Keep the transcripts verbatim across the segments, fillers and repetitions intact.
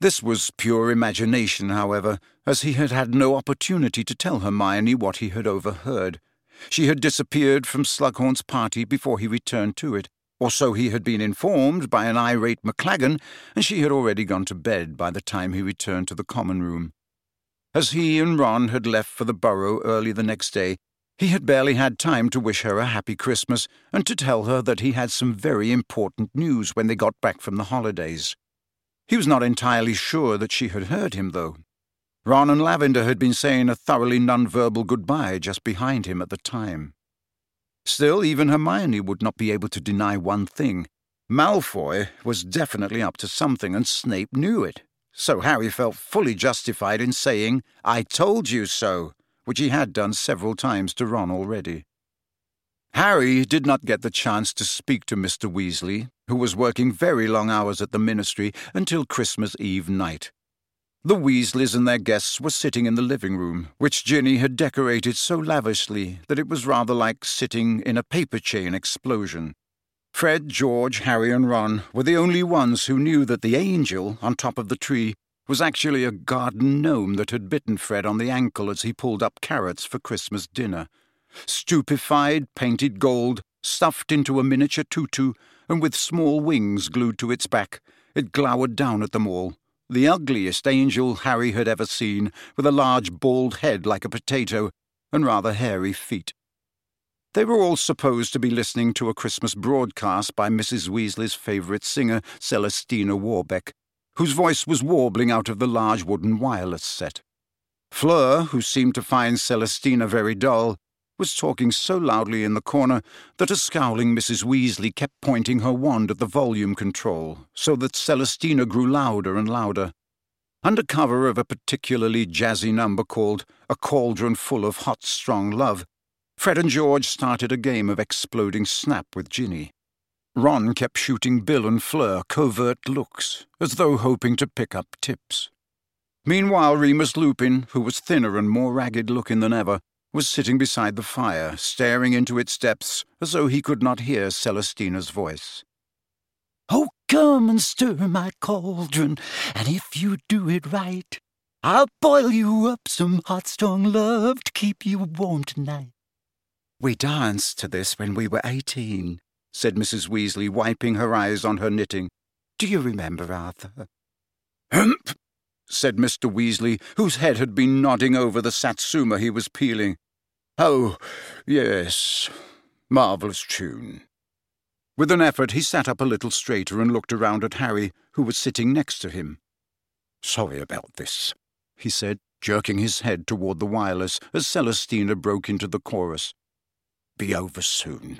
This was pure imagination, however, as he had had no opportunity to tell Hermione what he had overheard. She had disappeared from Slughorn's party before he returned to it, or so he had been informed by an irate McLaggen, and she had already gone to bed by the time he returned to the common room. As he and Ron had left for the Burrow early the next day, he had barely had time to wish her a happy Christmas and to tell her that he had some very important news when they got back from the holidays. He was not entirely sure that she had heard him, though. Ron and Lavender had been saying a thoroughly non-verbal goodbye just behind him at the time. Still, even Hermione would not be able to deny one thing. Malfoy was definitely up to something, and Snape knew it. So Harry felt fully justified in saying, "I told you so," which he had done several times to Ron already. Harry did not get the chance to speak to Mister Weasley, who was working very long hours at the Ministry until Christmas Eve night. The Weasleys and their guests were sitting in the living room, which Ginny had decorated so lavishly that it was rather like sitting in a paper chain explosion. Fred, George, Harry and Ron were the only ones who knew that the angel on top of the tree was actually a garden gnome that had bitten Fred on the ankle as he pulled up carrots for Christmas dinner. Stupefied, painted gold, stuffed into a miniature tutu, and with small wings glued to its back, it glowered down at them all, the ugliest angel Harry had ever seen, with a large bald head like a potato and rather hairy feet. They were all supposed to be listening to a Christmas broadcast by Missus Weasley's favourite singer, Celestina Warbeck, whose voice was warbling out of the large wooden wireless set. Fleur, who seemed to find Celestina very dull, was talking so loudly in the corner that a scowling Missus Weasley kept pointing her wand at the volume control, so that Celestina grew louder and louder. Under cover of a particularly jazzy number called A Cauldron Full of Hot, Strong Love, Fred and George started a game of exploding snap with Ginny. Ron kept shooting Bill and Fleur covert looks, as though hoping to pick up tips. Meanwhile, Remus Lupin, who was thinner and more ragged-looking than ever, was sitting beside the fire, staring into its depths as though he could not hear Celestina's voice. "Oh, come and stir my cauldron, and if you do it right, I'll boil you up some hot, strong love to keep you warm tonight." "We danced to this when we were eighteen," said Missus Weasley, wiping her eyes on her knitting. "Do you remember, Arthur?" "Humph!" said Mister Weasley, whose head had been nodding over the satsuma he was peeling. "Oh, yes. Marvellous tune." With an effort he sat up a little straighter and looked around at Harry, who was sitting next to him. "Sorry about this," he said, jerking his head toward the wireless as Celestina broke into the chorus. "Be over soon."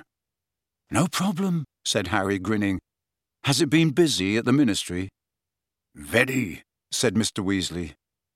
"No problem," said Harry, grinning. "Has it been busy at the Ministry?" "Very," said Mister Weasley.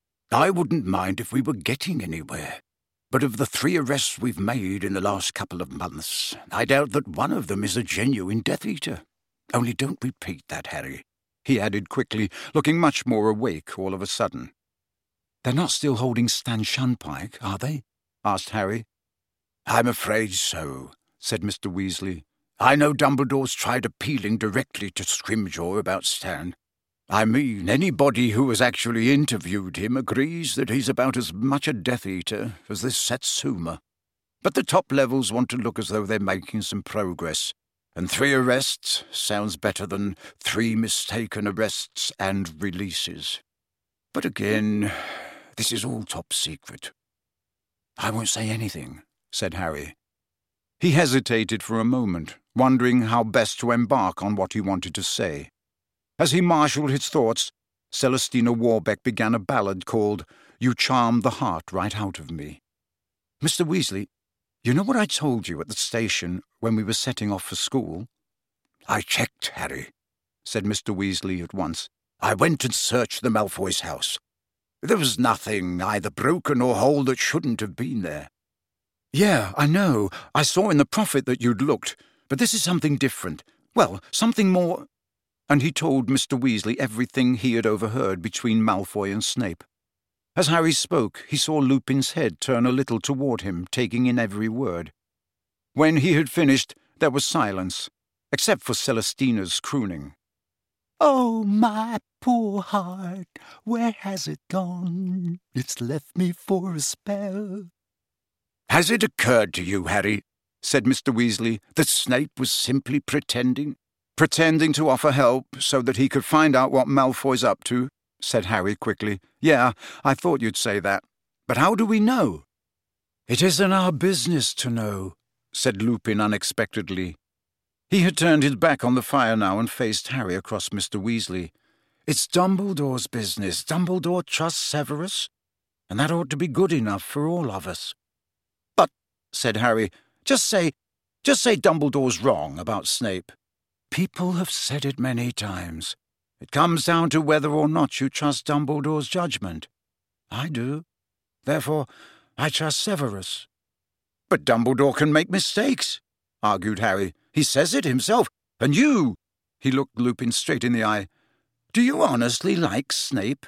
"I wouldn't mind if we were getting anywhere. But of the three arrests we've made in the last couple of months, I doubt that one of them is a genuine Death Eater. Only don't repeat that, Harry," he added quickly, looking much more awake all of a sudden. "They're not still holding Stan Shunpike, are they?" asked Harry. "I'm afraid so," said Mister Weasley. "I know Dumbledore's tried appealing directly to Scrimgeour about Stan. I mean, anybody who has actually interviewed him agrees that he's about as much a Death Eater as this Satsuma. But the top levels want to look as though they're making some progress, and three arrests sounds better than three mistaken arrests and releases. But again, this is all top secret." "I won't say anything," said Harry. He hesitated for a moment, wondering how best to embark on what he wanted to say. As he marshalled his thoughts, Celestina Warbeck began a ballad called You Charmed the Heart Right Out of Me. "Mister Weasley, you know what I told you at the station when we were setting off for school?" "I checked, Harry," said Mister Weasley at once. "I went and searched the Malfoys' house. There was nothing either broken or whole that shouldn't have been there." "Yeah, I know. I saw in the Prophet that you'd looked, but this is something different. Well, something more—" And he told Mister Weasley everything he had overheard between Malfoy and Snape. As Harry spoke, he saw Lupin's head turn a little toward him, taking in every word. When he had finished, there was silence, except for Celestina's crooning. Oh, my poor heart, where has it gone? It's left me for a spell. Has it occurred to you, Harry, said Mister Weasley, that Snape was simply pretending? Pretending to offer help so that he could find out what Malfoy's up to, said Harry quickly. Yeah, I thought you'd say that. But how do we know? It isn't our business to know, said Lupin unexpectedly. He had turned his back on the fire now and faced Harry across Mister Weasley. It's Dumbledore's business. Dumbledore trusts Severus, and that ought to be good enough for all of us. But, said Harry, just say, just say Dumbledore's wrong about Snape. People have said it many times. It comes down to whether or not you trust Dumbledore's judgment. I do. Therefore, I trust Severus. But Dumbledore can make mistakes, argued Harry. He says it himself. And you, he looked Lupin straight in the eye, do you honestly like Snape?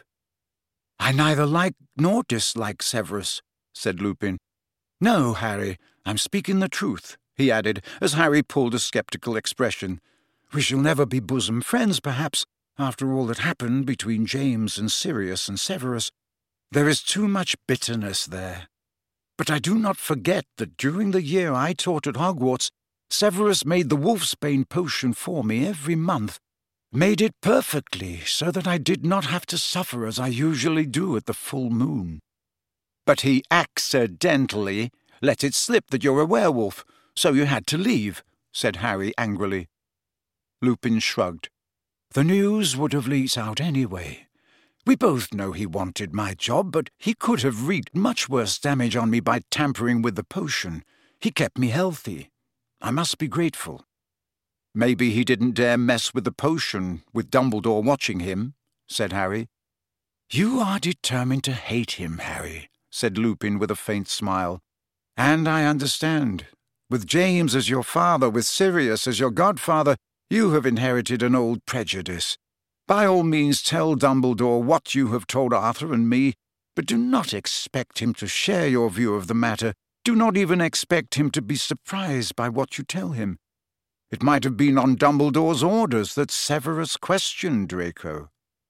I neither like nor dislike Severus, said Lupin. No, Harry, I'm speaking the truth, he added, as Harry pulled a sceptical expression. We shall never be bosom friends, perhaps, after all that happened between James and Sirius and Severus. There is too much bitterness there. But I do not forget that during the year I taught at Hogwarts, Severus made the Wolfsbane potion for me every month, made it perfectly so that I did not have to suffer as I usually do at the full moon. But he accidentally let it slip that you're a werewolf, so you had to leave, said Harry angrily. Lupin shrugged. The news would have leaked out anyway. We both know he wanted my job, but he could have wreaked much worse damage on me by tampering with the potion. He kept me healthy. I must be grateful. Maybe he didn't dare mess with the potion with Dumbledore watching him, said Harry. You are determined to hate him, Harry, said Lupin with a faint smile. And I understand. With James as your father, with Sirius as your godfather, you have inherited an old prejudice. By all means tell Dumbledore what you have told Arthur and me, but do not expect him to share your view of the matter. Do not even expect him to be surprised by what you tell him. It might have been on Dumbledore's orders that Severus questioned Draco.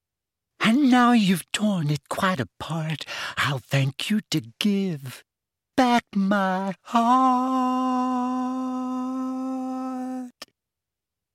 And now you've torn it quite apart, I'll thank you to give back my heart.